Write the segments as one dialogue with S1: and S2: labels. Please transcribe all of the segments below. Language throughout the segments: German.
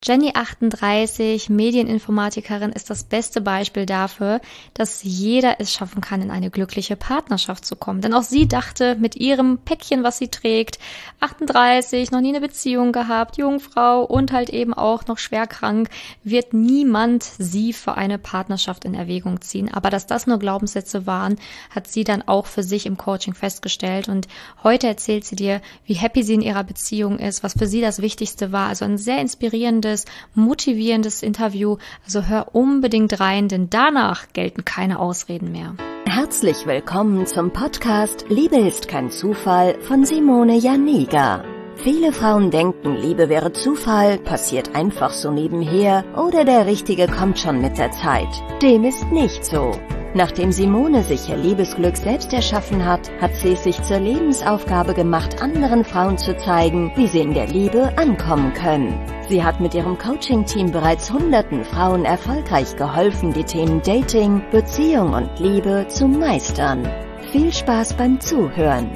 S1: Jenny 38, Medieninformatikerin, ist das beste Beispiel dafür, dass jeder es schaffen kann, in eine glückliche Partnerschaft zu kommen. Denn auch sie dachte mit ihrem Päckchen, was sie trägt, 38, noch nie eine Beziehung gehabt, Jungfrau und halt eben auch noch schwer krank, wird niemand sie für eine Partnerschaft in Erwägung ziehen. Aber dass das nur Glaubenssätze waren, hat sie dann auch für sich im Coaching festgestellt. Und heute erzählt sie dir, wie happy sie in ihrer Beziehung ist, was für sie das Wichtigste war. Also ein sehr inspirierendes, motivierendes Interview. Also hör unbedingt rein, denn danach gelten keine Ausreden mehr.
S2: Herzlich willkommen zum Podcast Liebe ist kein Zufall von Simone Janiga. Viele Frauen denken, Liebe wäre Zufall, passiert einfach so nebenher oder der Richtige kommt schon mit der Zeit. Dem ist nicht so. Nachdem Simone sich ihr Liebesglück selbst erschaffen hat, hat sie es sich zur Lebensaufgabe gemacht, anderen Frauen zu zeigen, wie sie in der Liebe ankommen können. Sie hat mit ihrem Coaching-Team bereits hunderten Frauen erfolgreich geholfen, die Themen Dating, Beziehung und Liebe zu meistern. Viel Spaß beim Zuhören!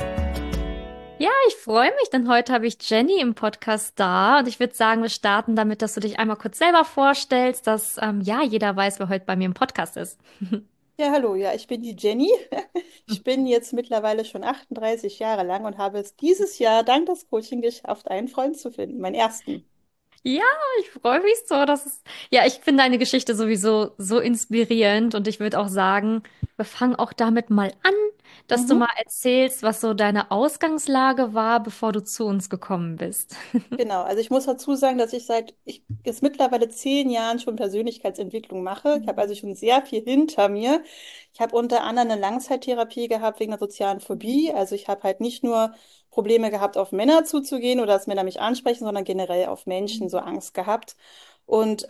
S1: Ja, ich freue mich, denn heute habe ich Jenny im Podcast da und ich würde sagen, wir starten damit, dass du dich einmal kurz selber vorstellst, dass ja jeder weiß, wer heute bei mir im Podcast ist.
S3: Ja, hallo, ja, ich bin die Jenny. Ich bin jetzt mittlerweile schon 38 Jahre lang und habe es dieses Jahr dank des Coaching geschafft, einen Freund zu finden, meinen ersten.
S1: Ja, ich freue mich so, ja, ich finde deine Geschichte sowieso so inspirierend und ich würde auch sagen, wir fangen auch damit mal an, dass du
S3: Mhm.
S1: mal erzählst, was so deine Ausgangslage war, bevor du zu uns gekommen bist.
S3: Genau, also ich muss dazu sagen, dass ich jetzt mittlerweile 10 Jahren schon Persönlichkeitsentwicklung mache. Ich habe also schon sehr viel hinter mir. Ich habe unter anderem eine Langzeittherapie gehabt wegen einer sozialen Phobie. Also ich habe halt nicht nur Probleme gehabt, auf Männer zuzugehen oder dass Männer mich ansprechen, sondern generell auf Menschen so Angst gehabt. Und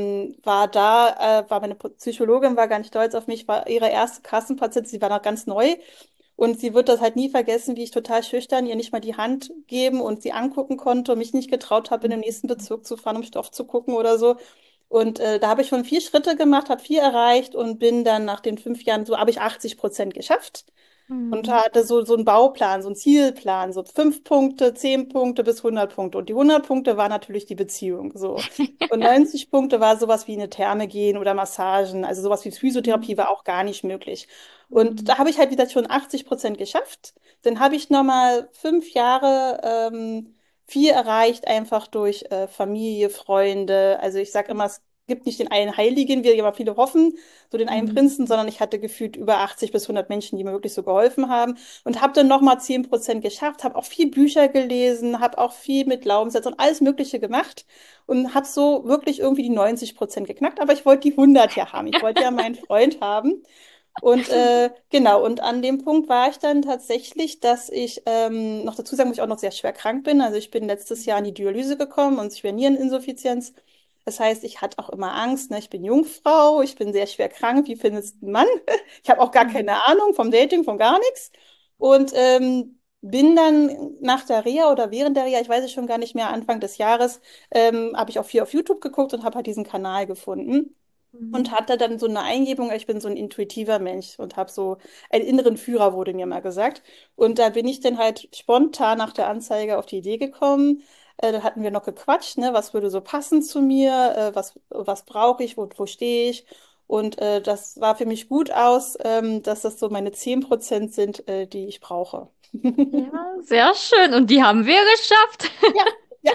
S3: war meine Psychologin war gar nicht stolz auf mich, war ihre erste Kassenpatientin, sie war noch ganz neu. Und sie wird das halt nie vergessen, wie ich total schüchtern ihr nicht mal die Hand geben und sie angucken konnte und mich nicht getraut habe, in den nächsten Bezirk zu fahren, um Stoff zu gucken oder so. Und da habe ich schon 4 Schritte gemacht, habe viel erreicht und bin dann nach den 5 Jahren, so habe ich 80% geschafft und
S1: Mhm.
S3: hatte so einen Bauplan, so einen Zielplan, so 5 Punkte, 10 Punkte bis 100 Punkte. Und die 100 Punkte war natürlich die Beziehung, so. Und 90 Punkte war sowas wie eine Therme gehen oder Massagen, also sowas wie Physiotherapie war auch gar nicht möglich. Und
S1: Mhm.
S3: da habe ich halt wieder schon 80% geschafft. Dann habe ich nochmal 5 Jahre viel erreicht, einfach durch Familie, Freunde. Also ich sage immer, es gibt nicht den einen Heiligen, wie immer viele hoffen, so den einen
S1: Mhm.
S3: Prinzen, sondern ich hatte gefühlt über 80 bis 100 Menschen, die mir wirklich so geholfen haben und habe dann nochmal 10% geschafft, habe auch viel Bücher gelesen, habe auch viel mit Glaubenssätzen und alles Mögliche gemacht und habe so wirklich irgendwie die 90% geknackt, aber ich wollte die 100 ja haben. Ich wollte ja meinen Freund haben. Und genau, und an dem Punkt war ich dann tatsächlich, dass ich noch dazu sagen muss, ich auch noch sehr schwer krank bin. Also ich bin letztes Jahr in die Dialyse gekommen und schwer Niereninsuffizienz. Das heißt, ich hatte auch immer Angst, ne? Ich bin Jungfrau, ich bin sehr schwer krank. Wie findest du einen Mann? Ich habe auch gar
S1: Mhm.
S3: keine Ahnung vom Dating, von gar nichts. Und bin dann nach der Reha oder während der Reha, ich weiß es schon gar nicht mehr, Anfang des Jahres, habe ich auch viel auf YouTube geguckt und habe halt diesen Kanal gefunden und
S1: Mhm.
S3: hatte dann so eine Eingebung, ich bin so ein intuitiver Mensch und habe so einen inneren Führer, wurde mir mal gesagt. Und da bin ich dann halt spontan nach der Anzeige auf die Idee gekommen. Da hatten wir noch gequatscht, ne? Was würde so passen zu mir? Was brauche ich? Wo stehe ich? Und das war für mich gut aus, dass das so meine 10% sind, die ich brauche.
S1: Ja, sehr schön. Und die haben wir geschafft.
S3: Ja, ja.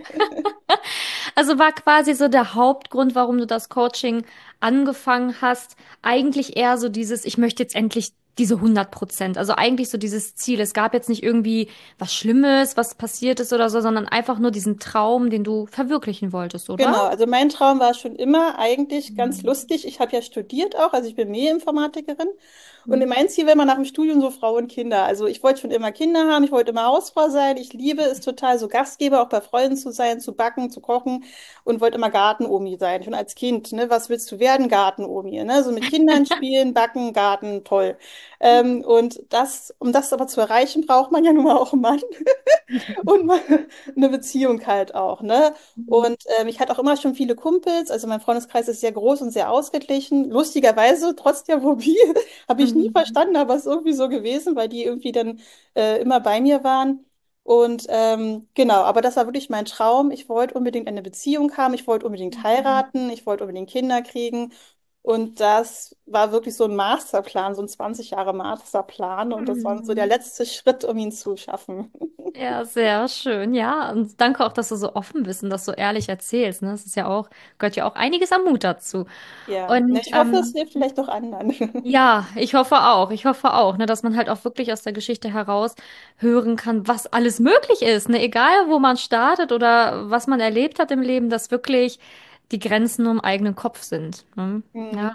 S1: Also war quasi so der Hauptgrund, warum du das Coaching angefangen hast, eigentlich eher so dieses, ich möchte jetzt endlich diese 100%. Also eigentlich so dieses Ziel. Es gab jetzt nicht irgendwie was Schlimmes, was passiert ist oder so, sondern einfach nur diesen Traum, den du verwirklichen wolltest, oder?
S3: Genau, also mein Traum war schon immer eigentlich ganz
S1: Mhm.
S3: lustig. Ich habe ja studiert auch, also ich bin Medieninformatikerin. Und
S1: Mhm.
S3: mein Ziel war immer nach dem Studium so Frau und Kinder. Also ich wollte schon immer Kinder haben, ich wollte immer Hausfrau sein. Ich liebe es total, so Gastgeber auch bei Freunden zu sein, zu backen, zu kochen und wollte immer Gartenomi sein, schon als Kind. Ne? Was willst du werden? Gartenomi. Ne? So mit Kindern spielen, backen, Garten, toll. Und um das aber zu erreichen, braucht man ja nun mal auch einen Mann und eine Beziehung halt auch. Ne?
S1: Mhm.
S3: Und ich hatte auch immer schon viele Kumpels, also mein Freundeskreis ist sehr groß und sehr ausgeglichen. Lustigerweise, trotz der Phobie, habe ich nie
S1: Mhm.
S3: verstanden, aber es ist irgendwie so gewesen, weil die irgendwie dann immer bei mir waren. Und genau, aber das war wirklich mein Traum. Ich wollte unbedingt eine Beziehung haben, ich wollte unbedingt
S1: Mhm.
S3: heiraten, ich wollte unbedingt Kinder kriegen. Und das war wirklich so ein Masterplan, so ein 20 Jahre Masterplan. Und das war so der
S1: Mhm.
S3: letzte Schritt, um ihn zu schaffen.
S1: Ja, sehr schön. Ja, und danke auch, dass du so offen bist und das so ehrlich erzählst. Ne? Das ist ja auch, gehört ja auch einiges an Mut dazu.
S3: Ja, na,
S1: Und
S3: ich hoffe, es hilft vielleicht auch anderen.
S1: ja, ich hoffe auch, ne, dass man halt auch wirklich aus der Geschichte heraus hören kann, was alles möglich ist, ne, egal wo man startet oder was man erlebt hat im Leben, dass wirklich die Grenzen nur im eigenen Kopf sind. Ne? Ja.
S3: Hm.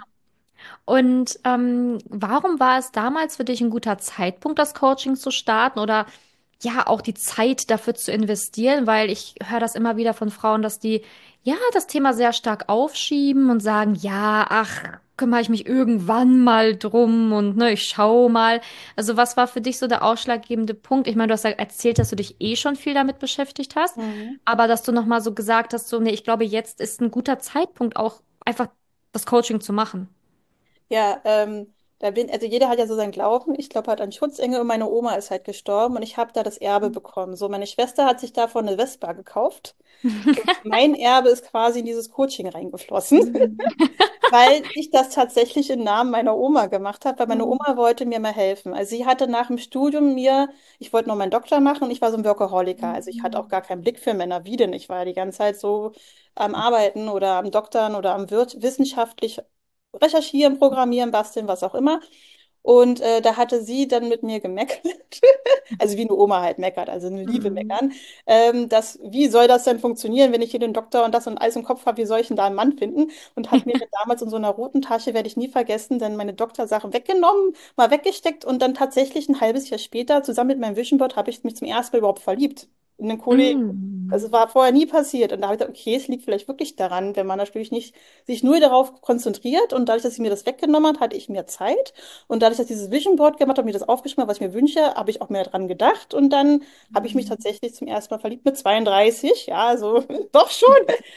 S1: Und warum war es damals für dich ein guter Zeitpunkt, das Coaching zu starten oder ja, auch die Zeit dafür zu investieren? Weil ich höre das immer wieder von Frauen, dass die ja das Thema sehr stark aufschieben und sagen, ja, ach, kümmere ich mich irgendwann mal drum und ne, ich schau mal. Also was war für dich so der ausschlaggebende Punkt? Ich meine, du hast ja erzählt, dass du dich eh schon viel damit beschäftigt hast,
S3: Mhm.
S1: aber dass du noch mal so gesagt hast, so, nee, ich glaube, jetzt ist ein guter Zeitpunkt auch einfach das Coaching zu machen.
S3: Ja, also jeder hat ja so seinen Glauben. Ich glaube halt an Schutzengel und meine Oma ist halt gestorben und ich habe da das Erbe bekommen. So, meine Schwester hat sich davon eine Vespa gekauft und mein Erbe ist quasi in dieses Coaching reingeflossen. Weil ich das tatsächlich im Namen meiner Oma gemacht habe, weil meine Oma wollte mir mal helfen. Also sie hatte nach dem Studium ich wollte noch meinen Doktor machen und ich war so ein Workaholiker. Also ich hatte auch gar keinen Blick für Männer, wie denn? Ich war ja die ganze Zeit so am Arbeiten oder am Doktern oder am wissenschaftlich recherchieren, programmieren, basteln, was auch immer. Und da hatte sie dann mit mir gemeckert, also wie eine Oma halt meckert, also eine Liebe
S1: Mhm.
S3: meckern, wie soll das denn funktionieren, wenn ich hier den Doktor und das und alles im Kopf habe, wie soll ich denn da einen Mann finden? Und hat mir dann damals in so einer roten Tasche, werde ich nie vergessen, dann meine Doktorsachen weggenommen, mal weggesteckt und dann tatsächlich ein halbes Jahr später, zusammen mit meinem Vision Board, habe ich mich zum ersten Mal überhaupt verliebt in einen Kollegen.
S1: Mhm.
S3: Das war vorher nie passiert. Und da habe ich gedacht, okay, es liegt vielleicht wirklich daran, wenn man natürlich nicht sich nur darauf konzentriert. Und dadurch, dass sie mir das weggenommen hat, hatte ich mehr Zeit. Und dadurch, dass ich dieses Vision Board gemacht habe, mir das aufgeschrieben habe, was ich mir wünsche, habe ich auch mehr daran gedacht. Und dann habe ich mich
S1: Mhm.
S3: tatsächlich zum ersten Mal verliebt mit 32. Ja, also doch schon.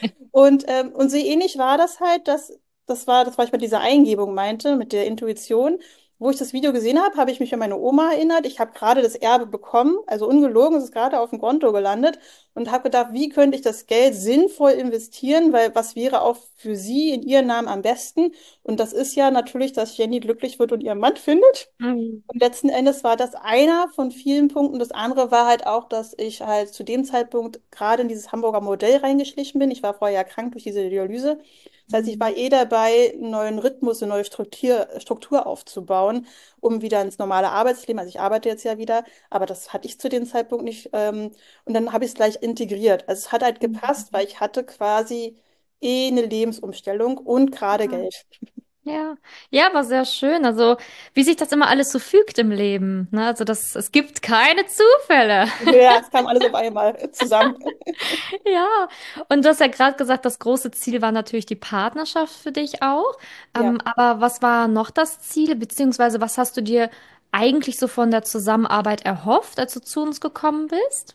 S3: Und so ähnlich war das halt, das war ich mit dieser Eingebung meinte, mit der Intuition. Wo ich das Video gesehen habe, habe ich mich an meine Oma erinnert. Ich habe gerade das Erbe bekommen, also ungelogen, es ist gerade auf dem Konto gelandet und habe gedacht, wie könnte ich das Geld sinnvoll investieren, weil was wäre auch für sie in ihrem Namen am besten? Und das ist ja natürlich, dass Jenny glücklich wird und ihren Mann findet.
S1: Mhm.
S3: Und letzten Endes war das einer von vielen Punkten. Das andere war halt auch, dass ich halt zu dem Zeitpunkt gerade in dieses Hamburger Modell reingeschlichen bin. Ich war vorher ja krank durch diese Dialyse. Das heißt, ich war
S1: Mhm.
S3: eh dabei, einen neuen Rhythmus, eine neue Struktur aufzubauen, um wieder ins normale Arbeitsleben. Also ich arbeite jetzt ja wieder, aber das hatte ich zu dem Zeitpunkt nicht. Und dann habe ich es gleich integriert. Also es hat halt gepasst, weil
S1: Mhm.
S3: ich hatte quasi eh eine Lebensumstellung und gerade
S1: Ja.
S3: Geld.
S1: Ja, ja, war sehr schön. Also, wie sich das immer alles so fügt im Leben, ne? Also, es gibt keine Zufälle.
S3: Ja, es kam alles auf einmal zusammen.
S1: Ja, und du hast ja gerade gesagt, das große Ziel war natürlich die Partnerschaft für dich auch.
S3: Ja.
S1: Aber was war noch das Ziel, beziehungsweise was hast du dir eigentlich so von der Zusammenarbeit erhofft, als du zu uns gekommen bist?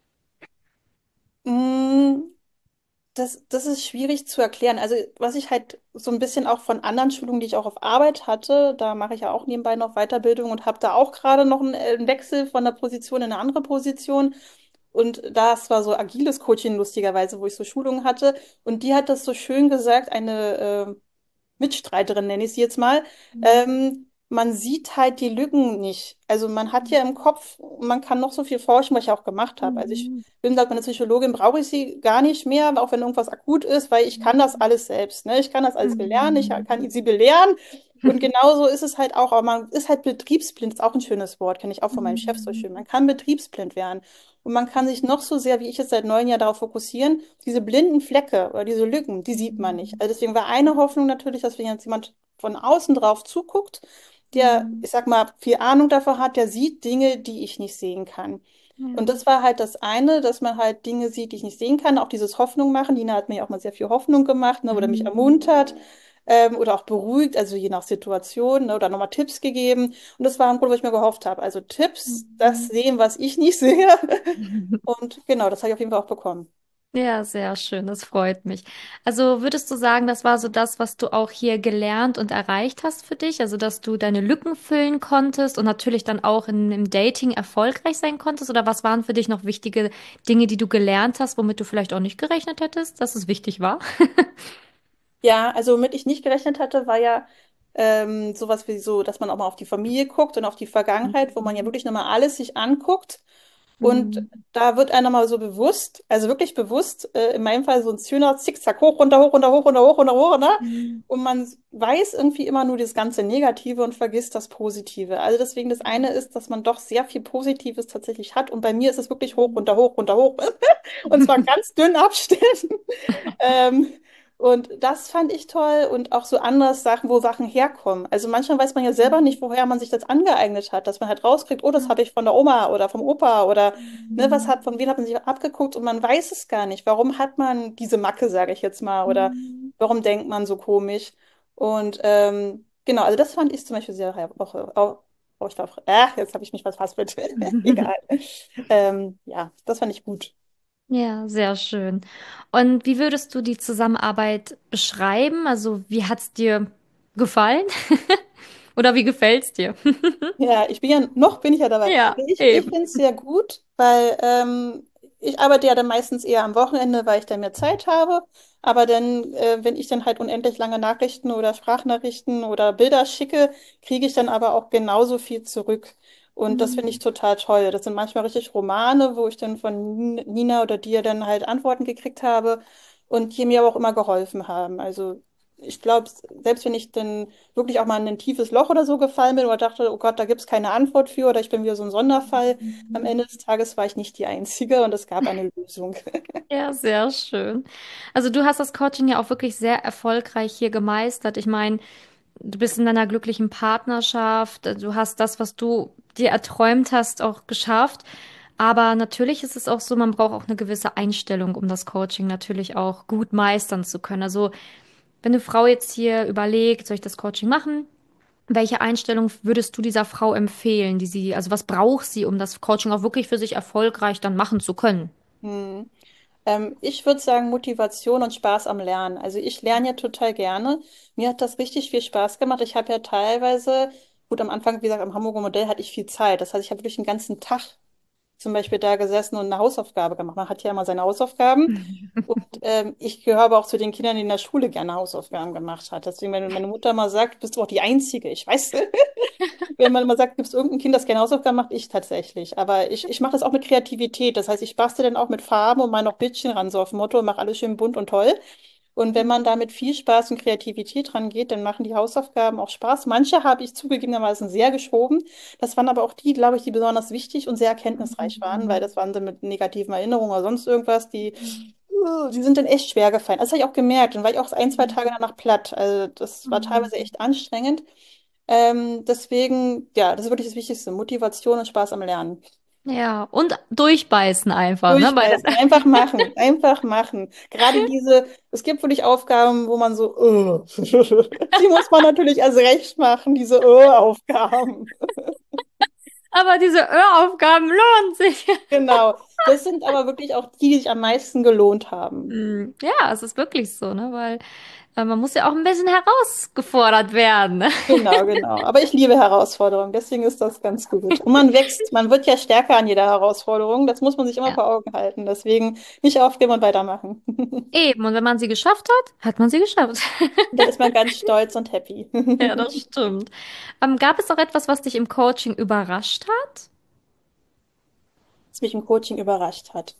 S3: Mm, das ist schwierig zu erklären. Also, was ich halt so ein bisschen auch von anderen Schulungen, die ich auch auf Arbeit hatte, da mache ich ja auch nebenbei noch Weiterbildung und habe da auch gerade noch einen Wechsel von der Position in eine andere Position. Und das war so agiles Coaching, lustigerweise, wo ich so Schulungen hatte. Und die hat das so schön gesagt, eine Mitstreiterin, nenne ich sie jetzt mal, man sieht halt die Lücken nicht. Also man hat ja im Kopf, man kann noch so viel forschen, was ich auch gemacht habe. Also ich
S1: Mhm.
S3: bin sagt meine Psychologin, brauche ich sie gar nicht mehr, auch wenn irgendwas akut ist, weil ich kann das alles selbst. Ne? Ich kann das alles gelernt, ich kann sie belehren. Und genauso ist es halt auch, aber man ist halt betriebsblind, ist auch ein schönes Wort, kenne ich auch von meinem Chef so schön. Man kann betriebsblind werden. Und man kann sich noch so sehr, wie ich jetzt seit 9 Jahren darauf fokussieren, diese blinden Flecke oder diese Lücken, die sieht man nicht. Also deswegen war eine Hoffnung natürlich, dass wenn jetzt jemand von außen drauf zuguckt, der,
S1: Mhm.
S3: ich sag mal, viel Ahnung davon hat, der sieht Dinge, die ich nicht sehen kann. Und
S1: Ja.
S3: das war halt das eine, dass man halt Dinge sieht, die ich nicht sehen kann. Auch dieses Hoffnung machen. Dina hat mir auch mal sehr viel Hoffnung gemacht, ne, oder mich
S1: Mhm.
S3: ermuntert, oder auch beruhigt, also je nach Situation, ne, oder nochmal Tipps gegeben. Und das war ein Grund, wo ich mir gehofft habe. Also Tipps, das
S1: Mhm.
S3: sehen, was ich nicht sehe. Und genau, das habe ich auf jeden Fall auch bekommen.
S1: Ja, sehr schön, das freut mich. Also würdest du sagen, das war so das, was du auch hier gelernt und erreicht hast für dich? Also, dass du deine Lücken füllen konntest und natürlich dann auch im Dating erfolgreich sein konntest? Oder was waren für dich noch wichtige Dinge, die du gelernt hast, womit du vielleicht auch nicht gerechnet hättest, dass es wichtig war?
S3: Ja, also womit ich nicht gerechnet hatte, war ja sowas wie so, dass man auch mal auf die Familie guckt und auf die Vergangenheit, wo man ja
S1: Mhm.
S3: wirklich nochmal alles sich anguckt. Und
S1: Mhm.
S3: da wird einem mal so bewusst, also wirklich bewusst, in meinem Fall so ein schöner Zickzack, hoch, runter, hoch, runter, hoch, runter, hoch, runter, hoch, ne?
S1: Mhm.
S3: Und man weiß irgendwie immer nur das ganze Negative und vergisst das Positive. Also deswegen das eine ist, dass man doch sehr viel Positives tatsächlich hat. Und bei mir ist es wirklich hoch, runter, hoch, runter, hoch. Und zwar ganz dünn Abständen. Ähm, und das fand ich toll und auch so andere Sachen, wo Sachen herkommen. Also manchmal weiß man ja selber nicht, woher man sich das angeeignet hat, dass man halt rauskriegt, oh, das habe ich von der Oma oder vom Opa oder ne,
S1: Mhm.
S3: von wem hat man sich abgeguckt und man weiß es gar nicht. Warum hat man diese Macke, sage ich jetzt mal, oder
S1: Mhm.
S3: warum denkt man so komisch? Und genau, also das fand ich zum Beispiel sehr auch ich glaub, jetzt habe ich mich was fast mit. Egal. Ja, das fand ich gut.
S1: Ja, sehr schön. Und wie würdest du die Zusammenarbeit beschreiben? Also, wie hat's dir gefallen? Oder wie gefällt's dir?
S3: Ja, noch bin ich ja dabei.
S1: Ja,
S3: Ich
S1: eben.
S3: finde es sehr gut, weil ich arbeite ja dann meistens eher am Wochenende, weil ich dann mehr Zeit habe. Aber dann, wenn ich dann halt unendlich lange Nachrichten oder Sprachnachrichten oder Bilder schicke, kriege ich dann aber auch genauso viel zurück. Und das finde ich
S1: Mhm.
S3: total toll. Das sind manchmal richtig Romane, wo ich dann von Nina oder dir dann halt Antworten gekriegt habe und die mir aber auch immer geholfen haben. Also ich glaube, selbst wenn ich dann wirklich auch mal in ein tiefes Loch oder so gefallen bin oder dachte, oh Gott, da gibt es keine Antwort für oder ich bin wieder so ein Sonderfall. Am Ende des Tages war ich nicht die Einzige und es gab eine Lösung.
S1: Ja, sehr schön. Also du hast das Coaching ja auch wirklich sehr erfolgreich hier gemeistert. Ich meine, du bist in deiner glücklichen Partnerschaft, du hast das, was du dir erträumt hast, auch geschafft. Aber natürlich ist es auch so, man braucht auch eine gewisse Einstellung, um das Coaching natürlich auch gut meistern zu können. Also wenn eine Frau jetzt hier überlegt, soll ich das Coaching machen? Welche Einstellung würdest du dieser Frau empfehlen, also was braucht sie, um das Coaching auch wirklich für sich erfolgreich dann machen zu können?
S3: Hm. Ich würde sagen Motivation und Spaß am Lernen. Also ich lerne ja total gerne. Mir hat das richtig viel Spaß gemacht. Ich habe ja teilweise, gut, am Anfang, wie gesagt, am Hamburger Modell hatte ich viel Zeit. Das heißt, ich habe wirklich den ganzen Tag zum Beispiel da gesessen und eine Hausaufgabe gemacht. Man hat ja immer seine Hausaufgaben. Und ich gehöre aber auch zu den Kindern, die in der Schule gerne Hausaufgaben gemacht hat. Deswegen, wenn meine Mutter mal sagt, bist du auch die Einzige. Ich weiß, wenn man mal sagt, gibt es irgendein Kind, das gerne Hausaufgaben macht, ich tatsächlich. Aber ich mache das auch mit Kreativität. Das heißt, ich bastel dann auch mit Farben und mal noch Bildchen ran, so auf dem Motto, mache alles schön bunt und toll. Und wenn man da mit viel Spaß und Kreativität rangeht, dann machen die Hausaufgaben auch Spaß. Manche habe ich zugegebenermaßen sehr geschoben. Das waren aber auch die, glaube ich, die besonders wichtig und sehr erkenntnisreich waren, weil das waren sie mit negativen Erinnerungen oder sonst irgendwas, die sind dann echt schwer gefallen. Das habe ich auch gemerkt. Dann war ich auch ein, zwei Tage danach platt. Also das war teilweise echt anstrengend. Deswegen, ja, das ist wirklich das Wichtigste. Motivation und Spaß am Lernen.
S1: Ja, und durchbeißen einfach, ne?
S3: Durchbeißen, einfach machen, einfach machen. Gerade es gibt wirklich Aufgaben, wo man so, die muss man natürlich erst recht machen, diese Aufgaben.
S1: Aber diese Öraufgaben lohnen sich.
S3: Genau. Das sind aber wirklich auch die, die sich am meisten gelohnt haben.
S1: Ja, es ist wirklich so, ne? Weil man muss ja auch ein bisschen herausgefordert werden, ne?
S3: Genau, genau. Aber ich liebe Herausforderungen, deswegen ist das ganz gut. Und man wächst, man wird ja stärker an jeder Herausforderung. Das muss man sich immer
S1: Ja.
S3: vor Augen halten. Deswegen nicht aufgeben und weitermachen.
S1: Eben, und wenn man sie geschafft hat, hat man sie geschafft.
S3: Da ist man ganz stolz und happy.
S1: Ja, das stimmt. Gab es auch etwas, was dich im Coaching überrascht hat?
S3: Was mich im Coaching überrascht hat.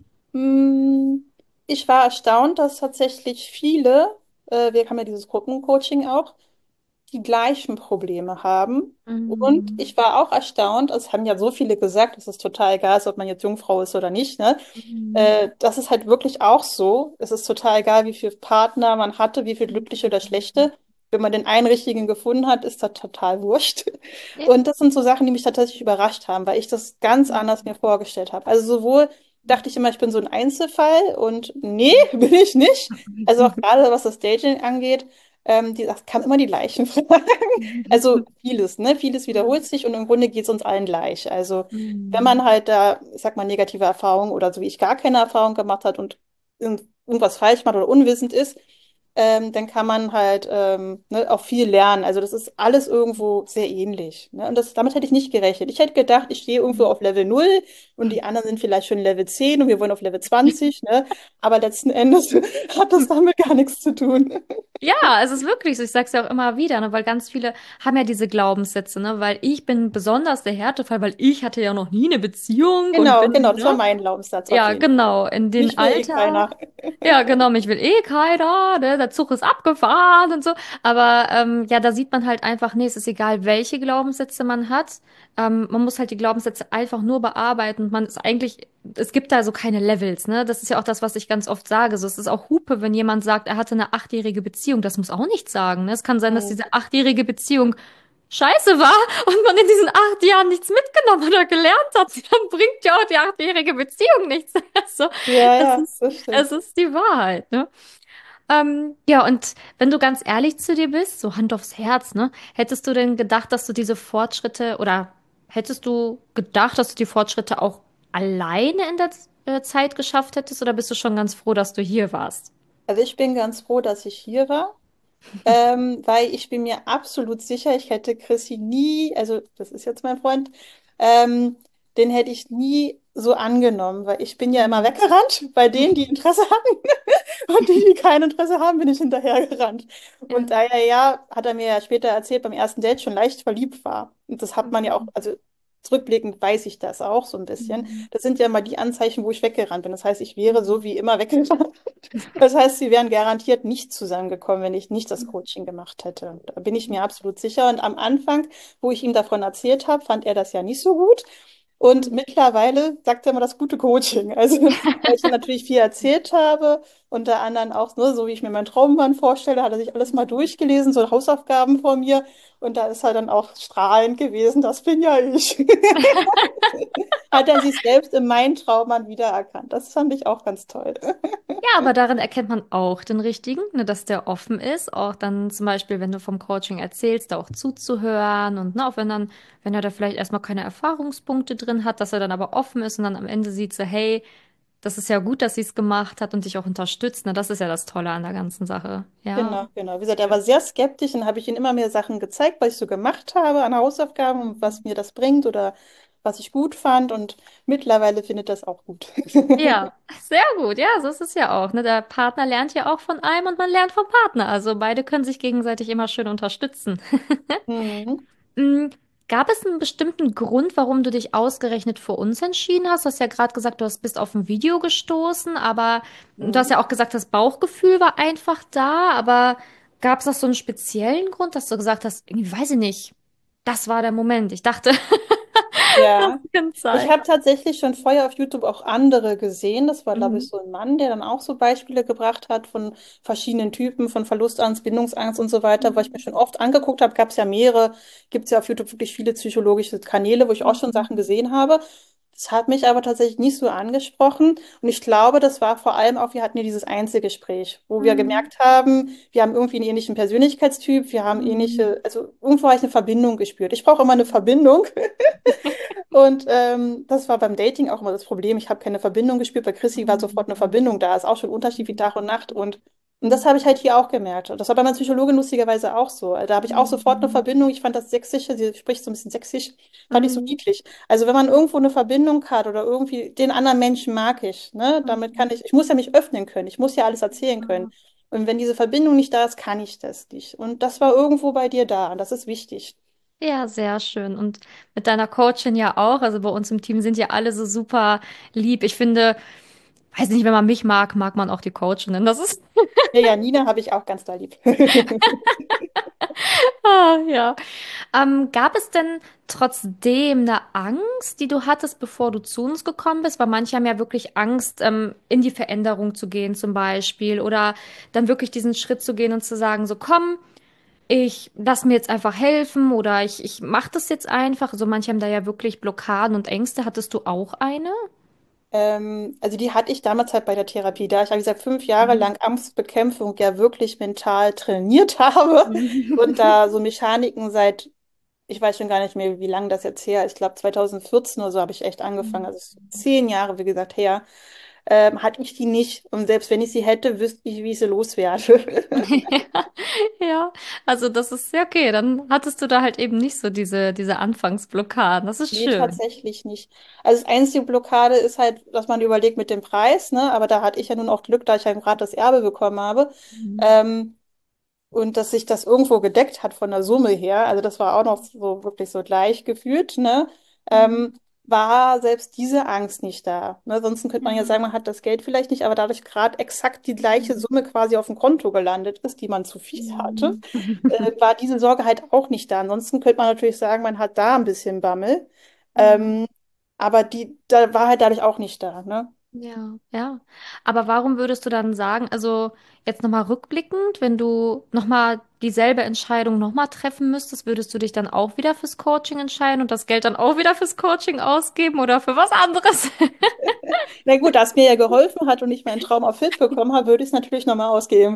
S3: Hm, Ich war erstaunt, dass tatsächlich viele, wir haben ja dieses Gruppencoaching auch, die gleichen Probleme haben. Und
S1: Mhm.
S3: ich war auch erstaunt, es haben ja so viele gesagt, es ist total egal, ob man jetzt Jungfrau ist oder nicht, ne?
S1: Mhm.
S3: Das ist halt wirklich auch so. Es ist total egal, wie viele Partner man hatte, wie viel glückliche oder schlechte. Wenn man den einen richtigen gefunden hat, ist das total wurscht.
S1: Ja.
S3: Und das sind so Sachen, die mich tatsächlich überrascht haben, weil ich das ganz anders mir vorgestellt habe. Also sowohl dachte ich immer, ich bin so ein Einzelfall und nee, bin ich nicht. Also auch gerade was das Dating angeht, das kamen immer die gleichen Fragen. Also vieles, ne? Vieles wiederholt sich und im Grunde geht es uns allen gleich. Also wenn
S1: Mhm.
S3: man halt da, ich sag mal, negative Erfahrungen oder so wie ich gar keine Erfahrung gemacht hat und irgendwas falsch macht oder unwissend ist, dann kann man halt ne, auch viel lernen. Also das ist alles irgendwo sehr ähnlich. Ne? Und damit hätte ich nicht gerechnet. Ich hätte gedacht, ich stehe irgendwo auf Level 0 und die anderen sind vielleicht schon Level 10 und wir wollen auf Level 20. Ne? Aber letzten Endes hat das damit gar nichts zu tun.
S1: Ja, es ist wirklich so. Ich sag's ja auch immer wieder, ne, weil ganz viele haben ja diese Glaubenssätze, ne, weil ich bin besonders der Härtefall, weil ich hatte ja noch nie eine Beziehung und
S3: Genau,
S1: bin,
S3: genau, das war
S1: ne?
S3: mein Glaubenssatz auf
S1: Ja,
S3: jeden Fall.
S1: genau, in dem
S3: Mich will eh
S1: Alter.
S3: keiner.
S1: Ja, genau, mich will eh keiner, ne? Der Zug ist abgefahren und so. Aber ja, da sieht man halt einfach, nee, es ist egal, welche Glaubenssätze man hat. Man muss halt die Glaubenssätze einfach nur bearbeiten. Man ist eigentlich, es gibt da so keine Levels, ne? Das ist ja auch das, was ich ganz oft sage. So, es ist auch Hupe, wenn jemand sagt, er hatte eine 8-jährige Beziehung. Das muss auch nichts sagen, ne? Es kann sein, dass
S3: Hm,
S1: diese 8-jährige Beziehung scheiße war und man in diesen 8 Jahren nichts mitgenommen oder gelernt hat, dann bringt ja auch die 8-jährige Beziehung nichts. So,
S3: ja,
S1: es
S3: ja,
S1: ist,
S3: das
S1: es
S3: stimmt.
S1: ist die Wahrheit, ne? Ja, und wenn du ganz ehrlich zu dir bist, so Hand aufs Herz, ne? Hättest du denn gedacht, dass du diese Fortschritte oder hättest du gedacht, dass du die Fortschritte auch alleine in der Zeit geschafft hättest oder bist du schon ganz froh, dass du hier warst?
S3: Also ich bin ganz froh, dass ich hier war. Weil ich bin mir absolut sicher, ich hätte Chrissy nie, also das ist jetzt mein Freund, ähm, den hätte ich nie so angenommen, weil ich bin ja immer
S1: Mhm.
S3: weggerannt bei denen, die Interesse hatten und die, die kein Interesse haben, bin ich hinterhergerannt. Und
S1: Ja.
S3: daher ja, hat er mir ja später erzählt, beim ersten Date schon leicht verliebt war. Und das hat man ja auch,
S1: Mhm.
S3: also zurückblickend weiß ich das auch so ein bisschen.
S1: Mhm.
S3: Das sind ja mal die Anzeichen, wo ich weggerannt bin. Das heißt, ich wäre so wie immer weggerannt. Das heißt, sie wären garantiert nicht zusammengekommen, wenn ich nicht das Coaching gemacht hätte. Da bin ich mir absolut sicher. Und am Anfang, wo ich ihm davon erzählt habe, fand er das ja nicht so gut. Und
S1: Mhm.
S3: mittlerweile sagt er immer das gute Coaching. Also, weil ich ihm natürlich viel erzählt habe, unter anderem auch nur, so wie ich mir meinen Traummann vorstelle, hat er sich alles mal durchgelesen, so Hausaufgaben von mir. Und da ist er dann auch strahlend gewesen, das bin ja ich. Hat er sich selbst in meinen Traummann wiedererkannt. Das fand ich auch ganz toll.
S1: Ja, aber darin erkennt man auch den Richtigen, ne, dass der offen ist, auch dann zum Beispiel, wenn du vom Coaching erzählst, da auch zuzuhören und ne, auch wenn er da vielleicht erstmal keine Erfahrungspunkte drin hat, dass er dann aber offen ist und dann am Ende sieht so, hey, das ist ja gut, dass sie es gemacht hat und dich auch unterstützt, ne, das ist ja das Tolle an der ganzen Sache. Ja.
S3: Genau, genau. Wie gesagt, er war sehr skeptisch und habe ich ihm immer mehr Sachen gezeigt, was ich so gemacht habe an Hausaufgaben und was mir das bringt oder was ich gut fand. Und mittlerweile findet das auch gut.
S1: Ja, sehr gut. Ja, so ist es ja auch. Ne? Der Partner lernt ja auch von einem und man lernt vom Partner. Also beide können sich gegenseitig immer schön unterstützen.
S3: Mhm.
S1: Mm, Gab es einen bestimmten Grund, warum du dich ausgerechnet für uns entschieden hast? Du hast ja gerade gesagt, bist auf ein Video gestoßen, aber du hast
S3: Mhm.
S1: ja auch gesagt, das Bauchgefühl war einfach da, aber gab es noch so einen speziellen Grund, dass du gesagt hast, irgendwie weiß ich nicht, das war der Moment. Ich dachte, das
S3: Ja.
S1: kann
S3: Ich
S1: sein.
S3: habe tatsächlich schon vorher auf YouTube auch andere gesehen. Das war, glaube ich,
S1: Mhm.
S3: so ein Mann, der dann auch so Beispiele gebracht hat von verschiedenen Typen, von Verlustangst, Bindungsangst und so weiter, was ich mir
S1: Mhm.
S3: schon oft angeguckt habe. Gab es ja mehrere, gibt es ja auf YouTube wirklich viele psychologische Kanäle, wo ich auch schon
S1: Mhm.
S3: Sachen gesehen habe. Das hat mich aber tatsächlich nicht so angesprochen. Und ich glaube, das war vor allem auch, wir hatten ja dieses Einzelgespräch, wo wir
S1: Mhm.
S3: gemerkt haben, wir haben irgendwie einen ähnlichen Persönlichkeitstyp, wir haben
S1: Mhm.
S3: ähnliche, also irgendwo habe ich eine Verbindung gespürt. Ich brauche immer eine Verbindung. Und das war beim Dating auch immer das Problem. Ich habe keine Verbindung gespürt. Bei Chrissy war sofort eine
S1: Mhm.
S3: Verbindung da. Ist auch schon ein Unterschied wie Tag und Nacht. Und das habe ich halt hier auch gemerkt. Und das war bei meiner Psychologin lustigerweise auch so. Da habe ich auch sofort eine
S1: Mhm.
S3: Verbindung. Ich fand das Sächsische, sie spricht so ein bisschen Sächsisch, fand ich so
S1: Mhm.
S3: niedlich. Also wenn man irgendwo eine Verbindung hat oder irgendwie den anderen Menschen mag ich, ne, damit kann
S1: Mhm.
S3: ich muss ja mich öffnen können. Ich muss ja alles erzählen können.
S1: Mhm.
S3: Und wenn diese Verbindung nicht da ist, kann ich das nicht. Und das war irgendwo bei dir da. Und das ist wichtig.
S1: Ja, sehr schön. Und mit deiner Coachin ja auch. Also bei uns im Team sind ja alle so super lieb. Ich finde, weiß nicht, wenn man mich mag, mag man auch die Coachin. Das ist,
S3: Ja, ja, Nina habe ich auch ganz doll lieb.
S1: ja. Gab es denn trotzdem eine Angst, die du hattest, bevor du zu uns gekommen bist? Weil manche haben ja wirklich Angst, in die Veränderung zu gehen, zum Beispiel. Oder dann wirklich diesen Schritt zu gehen und zu sagen, so komm, ich lass mir jetzt einfach helfen oder ich mache das jetzt einfach. Also manche haben da ja wirklich Blockaden und Ängste. Hattest du auch eine?
S3: Also die hatte ich damals halt bei der Therapie, da ich, wie gesagt, 5 Jahre
S1: Mhm.
S3: lang Angstbekämpfung ja wirklich mental trainiert habe und da so Mechaniken seit, ich weiß schon gar nicht mehr, wie lange das jetzt her ist, ich glaube 2014 oder so habe ich echt angefangen, also es ist 10 Jahre, wie gesagt, her. hatte ich die nicht. Und selbst wenn ich sie hätte, wüsste ich, wie ich sie loswerde.
S1: Ja, also das ist ja okay. Dann hattest du da halt eben nicht so diese Anfangsblockaden. Das ist
S3: Nee,
S1: schön.
S3: tatsächlich nicht. Also das einzige Blockade ist halt, dass man überlegt mit dem Preis, ne? Aber da hatte ich ja nun auch Glück, da ich ja gerade das Erbe bekommen habe.
S1: Mhm.
S3: Ähm, und dass sich das irgendwo gedeckt hat von der Summe her, also das war auch noch so wirklich so gleich gefühlt, ne?
S1: Mhm.
S3: War selbst diese Angst nicht da. Ne? Sonst könnte man ja
S1: Ja.
S3: sagen, man hat das Geld vielleicht nicht, aber dadurch gerade exakt die gleiche
S1: Mhm.
S3: Summe quasi auf dem Konto gelandet ist, die man zu viel hatte,
S1: Mhm.
S3: war diese Sorge halt auch nicht da. Ansonsten könnte man natürlich sagen, man hat da ein bisschen Bammel.
S1: Ja.
S3: Ähm, aber die, da war halt dadurch auch nicht da, ne?
S1: Ja, ja. Aber warum würdest du dann sagen, also jetzt nochmal rückblickend, wenn du nochmal dieselbe Entscheidung nochmal treffen müsstest, würdest du dich dann auch wieder fürs Coaching entscheiden und das Geld dann auch wieder fürs Coaching ausgeben oder für was anderes?
S3: Na gut, da es mir ja geholfen hat und ich meinen Traum erfüllt bekommen habe, würde ich es natürlich nochmal ausgeben.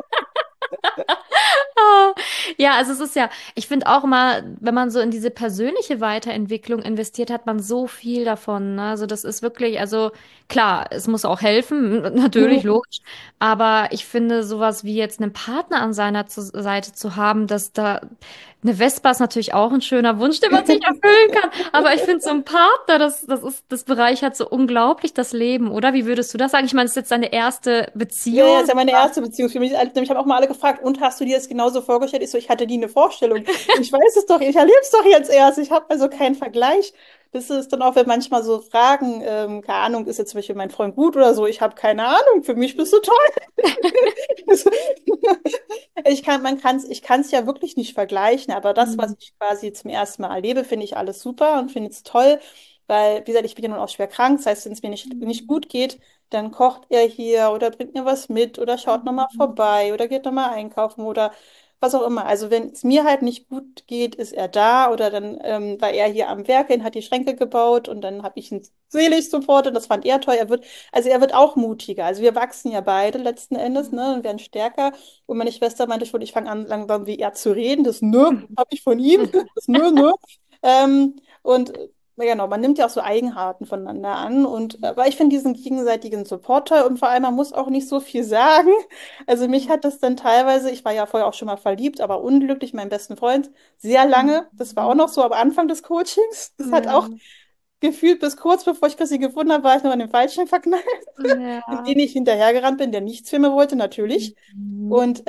S1: Ah, ja, also es ist ja, ich finde auch immer, wenn man so in diese persönliche Weiterentwicklung investiert, hat man so viel davon. Ne? Also das ist wirklich, also klar, es muss auch helfen, natürlich, logisch. Aber ich finde, sowas wie jetzt einen Partner an seiner Seite zu haben, dass da eine Vespa ist natürlich auch ein schöner Wunsch, den man sich erfüllen kann. Aber ich finde, so ein Partner, das bereichert so unglaublich das Leben, oder? Wie würdest du das sagen? Ich meine, es ist jetzt deine erste
S3: Ja, ja, ist
S1: Beziehung.
S3: ja meine erste Beziehung für mich. Ich habe auch mal alle gefragt, und hast du dir das genauso vorgestellt? Ich so, ich hatte nie eine Vorstellung. Ich weiß es doch, ich erlebe es doch jetzt erst. Ich habe also keinen Vergleich. Das ist dann auch, wenn manchmal so Fragen, keine Ahnung, ist jetzt zum Beispiel mein Freund gut oder so, ich habe keine Ahnung, für mich bist du toll. Ich kann es ja wirklich nicht vergleichen, aber das, was
S1: Mhm.
S3: ich quasi zum ersten Mal erlebe, finde ich alles super und finde es toll, weil, wie gesagt, ich bin ja nun auch schwer krank. Das heißt, wenn es mir nicht gut geht, dann kocht er hier oder bringt mir was mit oder schaut nochmal
S1: Mhm.
S3: vorbei oder geht nochmal einkaufen oder was auch immer. Also wenn es mir halt nicht gut geht, ist er da oder dann war er hier am Werk und hat die Schränke gebaut und dann habe ich ihn selig sofort und das fand er toll. Also er wird auch mutiger. Also wir wachsen ja beide letzten Endes, ne, und werden stärker. Und meine Schwester meinte schon, ich fange an langsam wie er zu reden. Das Nö habe ich von ihm. Das Nö. Und genau, man nimmt ja auch so Eigenarten voneinander an. Und aber ich finde diesen gegenseitigen Support toll und vor allem, man muss auch nicht so viel sagen. Also mich hat das dann teilweise, ich war ja vorher auch schon mal verliebt, aber unglücklich, meinen besten Freund, sehr lange. Das war auch
S1: Mhm.
S3: noch so am Anfang des Coachings. Das hat auch
S1: Ja,
S3: gefühlt bis kurz bevor ich Chrissy gefunden habe, war ich noch an den Falschen verknallt, in
S1: ja.
S3: den ich hinterhergerannt bin, der nichts für mir wollte, natürlich.
S1: Mhm.
S3: Und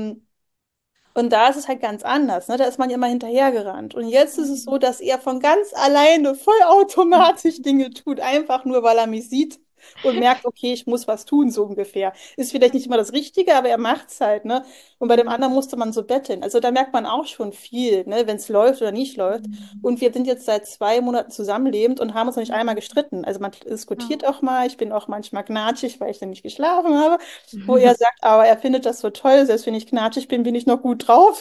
S3: und da ist es halt ganz anders, ne? Da ist man ja immer hinterhergerannt. Und jetzt ist es so, dass er von ganz alleine vollautomatisch Dinge tut, einfach nur, weil er mich sieht und merkt, okay, ich muss was tun, so ungefähr. Ist vielleicht nicht immer das Richtige, aber er macht's halt, ne? Und bei dem
S1: Ja.
S3: anderen musste man so betteln. Also da merkt man auch schon viel, ne? Wenn es läuft oder nicht läuft. Und wir sind jetzt seit 2 Monaten zusammenlebend und haben uns noch nicht einmal gestritten. Also man diskutiert auch mal. Ich bin auch manchmal gnatschig, weil ich dann nicht geschlafen habe, wo er sagt, aber er findet das so toll, selbst wenn ich knatschig bin, bin ich noch gut drauf.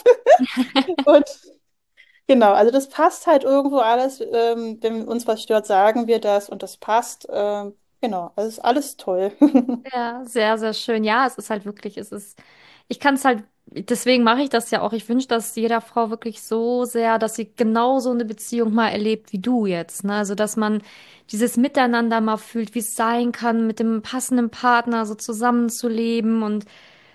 S3: Und genau, also das passt halt irgendwo alles. Wenn uns was stört, sagen wir das und das passt. Genau, also ist alles toll.
S1: Ja, sehr, sehr schön. Ja, es ist halt wirklich, es ist, ich kann es halt, deswegen mache ich das ja auch. Ich wünsche das jeder Frau wirklich so sehr, dass sie genau so eine Beziehung mal erlebt wie du jetzt, ne? Also, dass man dieses Miteinander mal fühlt, wie es sein kann, mit dem passenden Partner so zusammenzuleben und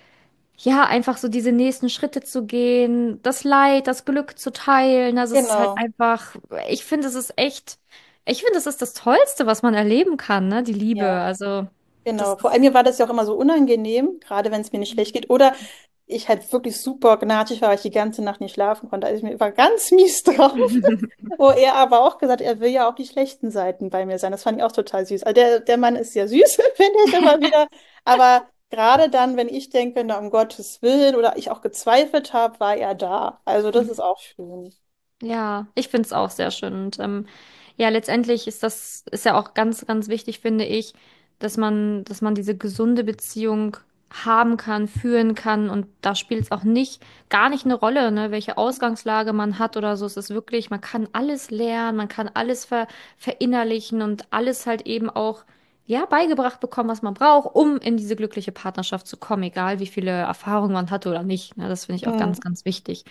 S1: ja, einfach so diese nächsten Schritte zu gehen, das Leid, das Glück zu teilen. Also es ist halt
S3: Genau,
S1: einfach, ich finde, es ist echt, ich finde, es ist das Tollste, was man erleben kann, ne? Die Liebe.
S3: ja,
S1: Also das
S3: genau. Vor allem
S1: ist.
S3: mir war das ja auch immer so unangenehm, gerade wenn es mir nicht schlecht geht. Oder ich halt wirklich super gnatschig war, weil ich die ganze Nacht nicht schlafen konnte. Also ich war ganz mies drauf. Wo er aber auch gesagt, er will ja auch die schlechten Seiten bei mir sein. Das fand ich auch total süß. Also der Mann ist ja süß, finde ich immer wieder. Aber gerade dann, wenn ich denke, na, um Gottes Willen, oder ich auch gezweifelt habe, war er da. Also das ist auch schön.
S1: Ja, ich finde es auch sehr schön. Und ja, letztendlich ist das, ist ja auch ganz, ganz wichtig, finde ich, dass man diese gesunde Beziehung haben kann, führen kann. Und da spielt es auch nicht, gar nicht eine Rolle, ne, welche Ausgangslage man hat oder so. Es ist wirklich, man kann alles lernen, man kann alles verinnerlichen und alles halt eben auch, ja, beigebracht bekommen, was man braucht, um in diese glückliche Partnerschaft zu kommen, egal wie viele Erfahrungen man hatte oder nicht. Ne, das finde ich auch ganz,
S3: Hm.
S1: ganz wichtig.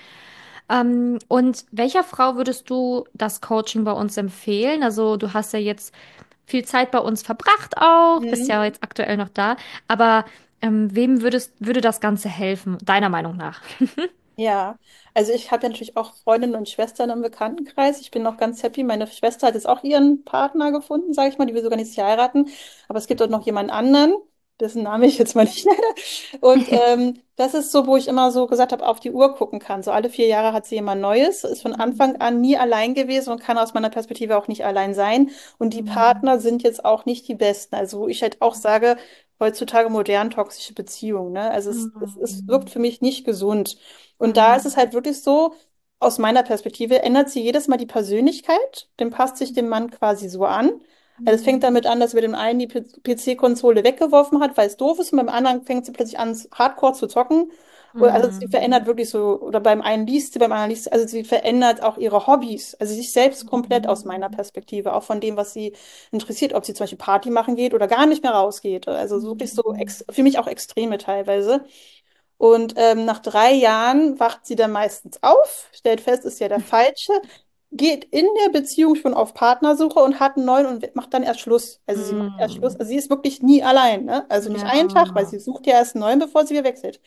S1: Und welcher Frau würdest du das Coaching bei uns empfehlen? Also du hast ja jetzt viel Zeit bei uns verbracht auch, bist
S3: Mhm.
S1: ja jetzt aktuell noch da. Aber wem würde das Ganze helfen, deiner Meinung nach?
S3: Ja, also ich habe ja natürlich auch Freundinnen und Schwestern im Bekanntenkreis. Ich bin auch ganz happy. Meine Schwester hat jetzt auch ihren Partner gefunden, sage ich mal. Die will sogar nächstes Jahr heiraten. Aber es gibt dort noch jemanden anderen, dessen Name ich jetzt mal nicht nenne. Und das ist so, wo ich immer so gesagt habe, auf die Uhr gucken kann. So alle 4 Jahre hat sie jemand Neues, ist von Anfang an nie allein gewesen und kann aus meiner Perspektive auch nicht allein sein. Und die Partner sind jetzt auch nicht die besten. Also wo ich halt auch sage, heutzutage modern toxische Beziehungen. Ne? Also es wirkt für mich nicht gesund. Und da ist es halt wirklich so, aus meiner Perspektive ändert sie jedes Mal die Persönlichkeit, dem passt sich dem Mann quasi so an. Also es fängt damit an, dass wir dem einen die PC-Konsole weggeworfen hat, weil es doof ist, und beim anderen fängt sie plötzlich an, Hardcore zu zocken. Also sie verändert wirklich so, oder beim einen liest sie, beim anderen liest sie, also sie verändert auch ihre Hobbys, also sich selbst komplett aus meiner Perspektive, auch von dem, was sie interessiert, ob sie zum Beispiel Party machen geht oder gar nicht mehr rausgeht. Also so wirklich so für mich auch Extreme teilweise. Und nach 3 Jahren wacht sie dann meistens auf, stellt fest, ist ja der Falsche, geht in der Beziehung schon auf Partnersuche und hat einen neuen und macht dann erst Schluss. Also sie macht erst Schluss. Also sie ist wirklich nie allein, ne? Also nicht einen Tag, weil
S1: Ja.
S3: sie sucht ja erst einen neuen, bevor sie wieder wechselt.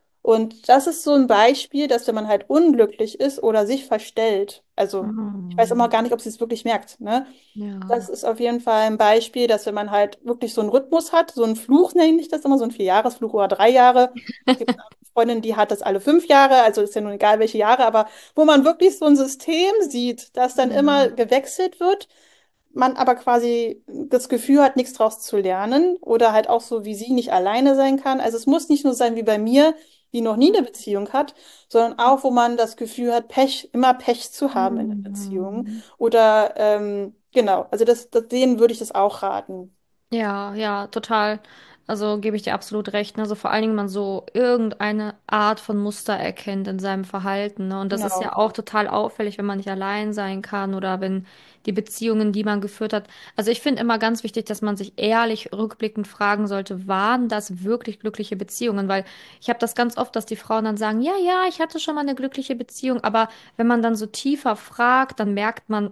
S3: Und das ist so ein Beispiel, dass wenn man halt unglücklich ist oder sich verstellt, also ich weiß immer gar nicht, ob sie es wirklich merkt, ne?
S1: Ja.
S3: Das ist auf jeden Fall ein Beispiel, dass wenn man halt wirklich so einen Rhythmus hat, so einen Fluch nenne ich das immer, so einen Vierjahresfluch oder 3 Jahre. Es gibt eine Freundin, die hat das alle 5 Jahre, also ist ja nun egal welche Jahre, aber wo man wirklich so ein System sieht, das dann immer
S1: Ja.
S3: gewechselt wird, man aber quasi das Gefühl hat, nichts draus zu lernen oder halt auch so wie sie nicht alleine sein kann. Also es muss nicht nur sein wie bei mir, die noch nie eine Beziehung hat, sondern auch, wo man das Gefühl hat, Pech, immer Pech zu haben in der Beziehung.
S1: Mhm.
S3: Oder genau, also denen würde ich das auch raten.
S1: Ja, ja, total. Also gebe ich dir absolut recht. Ne? Also vor allen Dingen, man so irgendeine Art von Muster erkennt in seinem Verhalten. Ne? Und das ist
S3: Genau.
S1: ja auch total auffällig, wenn man nicht allein sein kann oder wenn die Beziehungen, die man geführt hat. Also ich finde immer ganz wichtig, dass man sich ehrlich rückblickend fragen sollte, waren das wirklich glückliche Beziehungen? Weil ich habe das ganz oft, dass die Frauen dann sagen, ja, ja, ich hatte schon mal eine glückliche Beziehung. Aber wenn man dann so tiefer fragt, dann merkt man,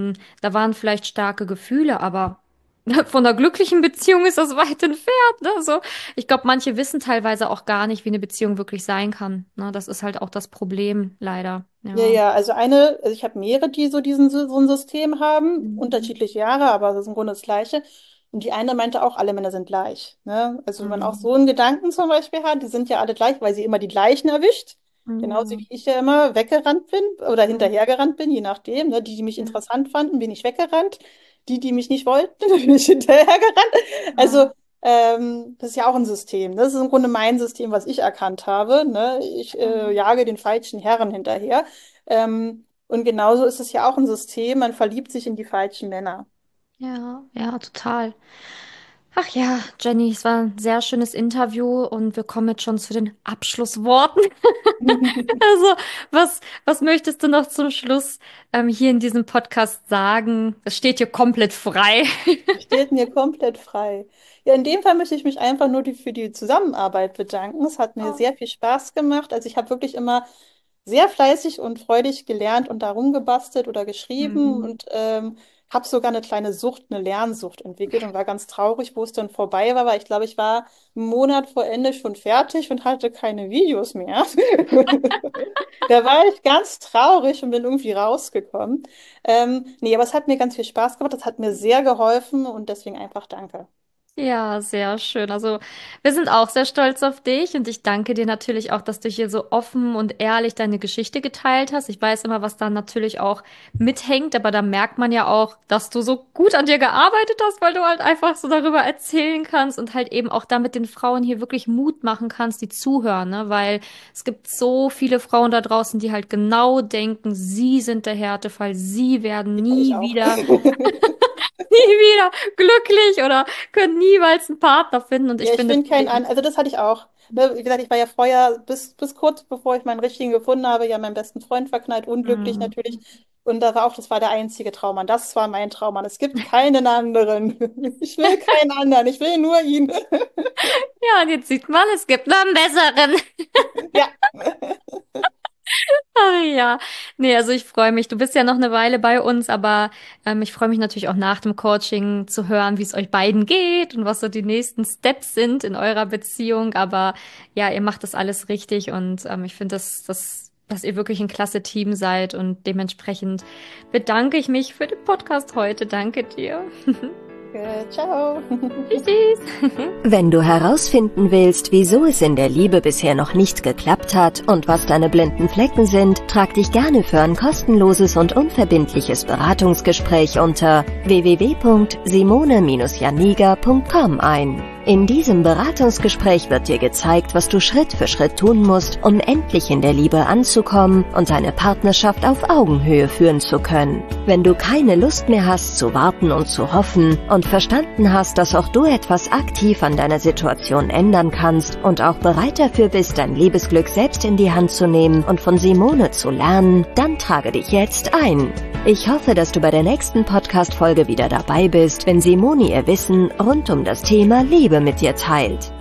S1: da waren vielleicht starke Gefühle, aber von einer glücklichen Beziehung ist das weit entfernt, ne? So, ich glaube, manche wissen teilweise auch gar nicht, wie eine Beziehung wirklich sein kann. Ne? Das ist halt auch das Problem, leider.
S3: Ja,
S1: Ja.
S3: ja, also ich habe mehrere, die so so ein System haben,
S1: Mhm.
S3: unterschiedliche Jahre, aber das ist im Grunde das Gleiche. Und die eine meinte auch, alle Männer sind gleich. Ne? Also wenn man auch so
S1: Mhm.
S3: einen Gedanken zum Beispiel hat, die sind ja alle gleich, weil sie immer die gleichen erwischt. Genauso
S1: Ja.
S3: wie ich ja immer weggerannt bin oder
S1: Mhm.
S3: hinterhergerannt bin, je nachdem. Ne? Die, die mich interessant fanden, bin ich weggerannt. Die, die mich nicht wollten, bin ich hinterhergerannt. Also
S1: Ja.
S3: das ist ja auch ein System. Das ist im Grunde mein System, was ich erkannt habe. Ne? Ich jage den falschen Herren hinterher. Und genauso ist es ja auch ein System. Man verliebt sich in die falschen Männer.
S1: Ja, ja, total. Ach ja, Jenny, es war ein sehr schönes Interview und wir kommen jetzt schon zu den Abschlussworten. Also, was möchtest du noch zum Schluss hier in diesem Podcast sagen? Es steht hier komplett frei.
S3: Steht mir komplett frei. Ja, in dem Fall möchte ich mich einfach nur für die Zusammenarbeit bedanken. Es hat mir
S1: Oh.
S3: sehr viel Spaß gemacht. Also ich habe wirklich immer sehr fleißig und freudig gelernt und darum gebastelt oder geschrieben
S1: Mhm.
S3: und habe sogar eine kleine Sucht, eine Lernsucht entwickelt und war ganz traurig, wo es dann vorbei war, weil ich glaube, ich war einen Monat vor Ende schon fertig und hatte keine Videos mehr. Da war ich ganz traurig und bin irgendwie rausgekommen. Nee, aber es hat mir ganz viel Spaß gemacht, das hat mir sehr geholfen und deswegen einfach danke.
S1: Ja, sehr schön. Also wir sind auch sehr stolz auf dich und ich danke dir natürlich auch, dass du hier so offen und ehrlich deine Geschichte geteilt hast. Ich weiß immer, was da natürlich auch mithängt, aber da merkt man ja auch, dass du so gut an dir gearbeitet hast, weil du halt einfach so darüber erzählen kannst und halt eben auch damit den Frauen hier wirklich Mut machen kannst, die zuhören, ne? Weil es gibt so viele Frauen da draußen, die halt genau denken, sie sind der Härtefall, sie werden
S3: Ja, ich
S1: nie
S3: auch.
S1: wieder nie wieder glücklich oder können niemals einen Partner finden. Und
S3: Ja,
S1: ich
S3: ich
S1: finde,
S3: finde keinen an. Also das hatte ich auch. Ne, wie gesagt, ich war ja vorher, bis kurz bevor ich meinen richtigen gefunden habe, ja meinen besten Freund verknallt, unglücklich
S1: mm,
S3: natürlich. Und da war auch, das war der einzige Traummann. Das war mein Traummann. Es gibt keinen anderen. Ich will keinen anderen. Ich will nur ihn.
S1: ja, und jetzt sieht man, es gibt noch einen besseren.
S3: Ja.
S1: Ach ja, nee, also ich freue mich. Du bist ja noch eine Weile bei uns, aber ich freue mich natürlich auch nach dem Coaching zu hören, wie es euch beiden geht und was so die nächsten Steps sind in eurer Beziehung. Aber ja, ihr macht das alles richtig und ich finde, dass ihr wirklich ein klasse Team seid und dementsprechend bedanke ich mich für den Podcast heute. Danke dir.
S3: Ciao.
S1: Tschüss.
S2: Wenn du herausfinden willst, wieso es in der Liebe bisher noch nicht geklappt hat und was deine blinden Flecken sind, trag dich gerne für ein kostenloses und unverbindliches Beratungsgespräch unter www.simone-janiga.com ein. In diesem Beratungsgespräch wird dir gezeigt, was du Schritt für Schritt tun musst, um endlich in der Liebe anzukommen und deine Partnerschaft auf Augenhöhe führen zu können. Wenn du keine Lust mehr hast zu warten und zu hoffen und verstanden hast, dass auch du etwas aktiv an deiner Situation ändern kannst und auch bereit dafür bist, dein Liebesglück selbst in die Hand zu nehmen und von Simone zu lernen, dann trage dich jetzt ein. Ich hoffe, dass du bei der nächsten Podcast-Folge wieder dabei bist, wenn Simone ihr Wissen rund um das Thema Liebe mit dir teilt.